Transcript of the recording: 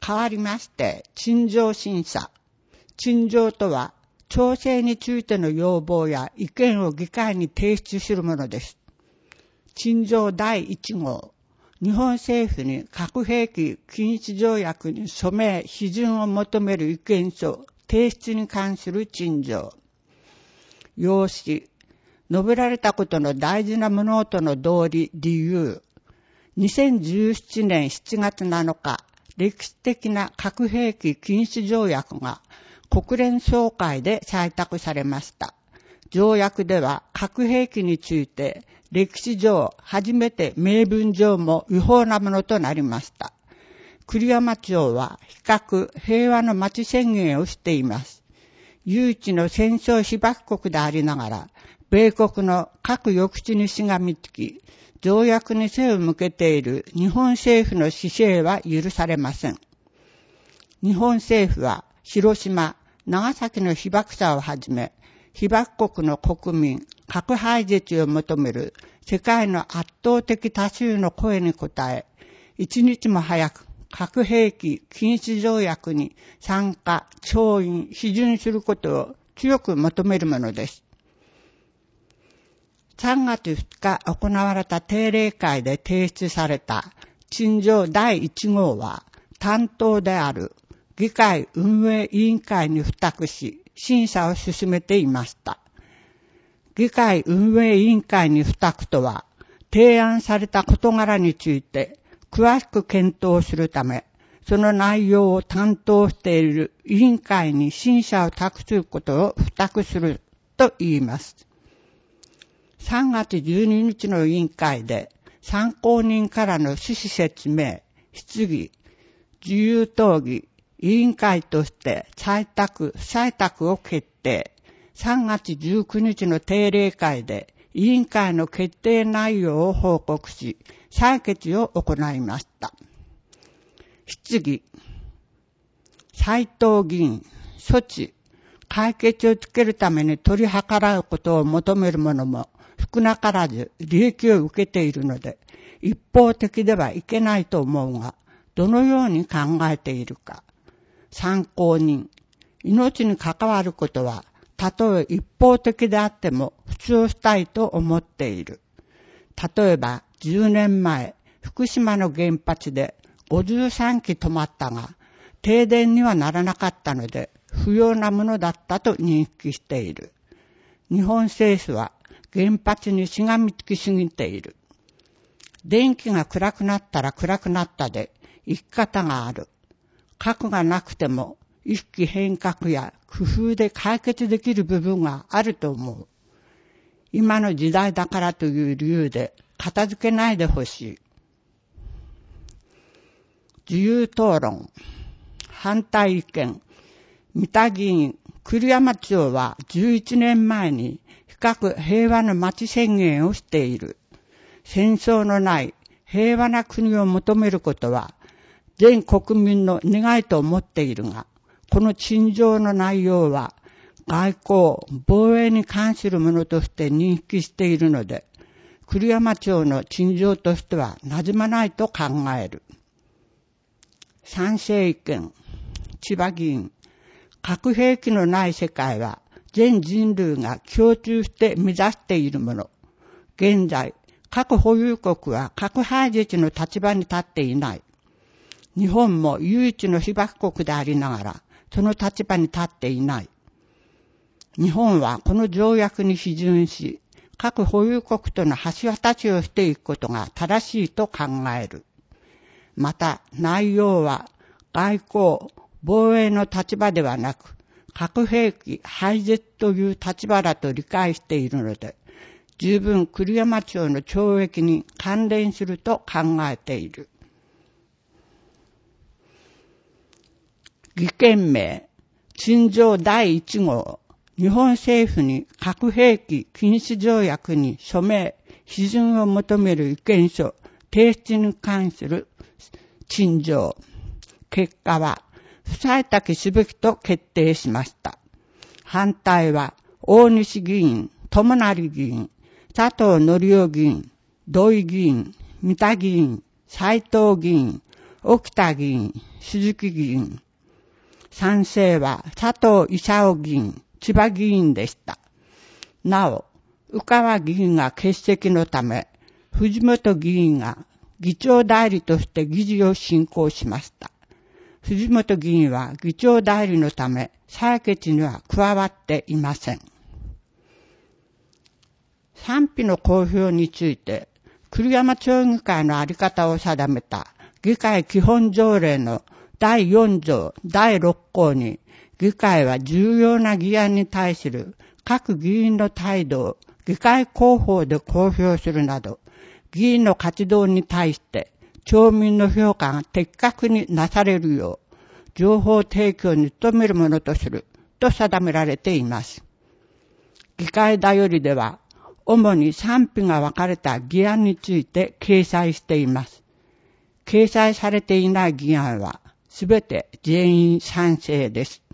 変わりまして、陳情審査。陳情とは、調整についての要望や意見を議会に提出するものです。陳情第1号。日本政府に核兵器禁止条約に署名・批准を求める意見書提出に関する陳情。要旨。述べられたことの大事な物事の道理、理由。2017年7月7日、歴史的な核兵器禁止条約が国連総会で採択されました。条約では核兵器について歴史上初めて明文上も違法なものとなりました。栗山町は比較平和の町宣言をしています。唯一の戦争被爆国でありながら、米国の核抑止にしがみつき、条約に背を向けている日本政府の姿勢は許されません。日本政府は広島、長崎の被爆者をはじめ、被爆国の国民、核廃絶を求める世界の圧倒的多数の声に応え、一日も早く核兵器禁止条約に参加、調印、批准することを強く求めるものです。3月2日行われた定例会で提出された陳情第1号は、担当である議会運営委員会に付託し、審査を進めていました。議会運営委員会に付託とは、提案された事柄について詳しく検討するため、その内容を担当している委員会に審査を託することを付託すると言います。3月12日の委員会で、参考人からの趣旨説明、質疑、自由討議、委員会として採択、不採択を決定。3月19日の定例会で委員会の決定内容を報告し、採決を行いました。質疑。斉藤議員、措置、解決をつけるために取り計らうことを求める者も少なからず利益を受けているので、一方的ではいけないと思うが、どのように考えているか。参考人、命に関わることは、たとえ一方的であっても普通をしたいと思っている。例えば、10年前、福島の原発で53基止まったが、停電にはならなかったので、不要なものだったと認識している。日本政府は原発にしがみつきすぎている。電気が暗くなったら暗くなったで、生き方がある。核がなくても意識変革や工夫で解決できる部分があると思う。今の時代だからという理由で片付けないでほしい。自由討論。反対意見。三田議員、栗山町は11年前に比較平和の町宣言をしている。戦争のない平和な国を求めることは全国民の願いと思っているが、この陳情の内容は外交、防衛に関するものとして認識しているので、栗山町の陳情としては馴染まないと考える。賛成意見。千葉議員、核兵器のない世界は全人類が共通して目指しているもの。現在、核保有国は核廃絶の立場に立っていない。日本も唯一の被爆国でありながら、その立場に立っていない。日本はこの条約に批准し、核保有国との橋渡しをしていくことが正しいと考える。また、内容は外交、防衛の立場ではなく、核兵器廃絶という立場だと理解しているので、十分栗山町の懲役に関連すると考えている。議憲名、陳情第1号、日本政府に核兵器禁止条約に署名、批准を求める意見書、提出に関する陳情。結果は、不採択すべきと決定しました。反対は、大西議員、友成議員、佐藤則夫議員、土井議員、三田議員、斉藤議員、 沖田議員、鈴木議員。賛成は佐藤勲議員、千葉議員でした。なお、宇川議員が欠席のため、藤本議員が議長代理として議事を進行しました。藤本議員は議長代理のため、採決には加わっていません。賛否の公表について、栗山町議会のあり方を定めた議会基本条例の第4条第6項に、議会は重要な議案に対する各議員の態度を議会広報で公表するなど、議員の活動に対して町民の評価が的確になされるよう、情報提供に努めるものとすると定められています。議会だよりでは、主に賛否が分かれた議案について掲載しています。掲載されていない議案は、すべて全員賛成です。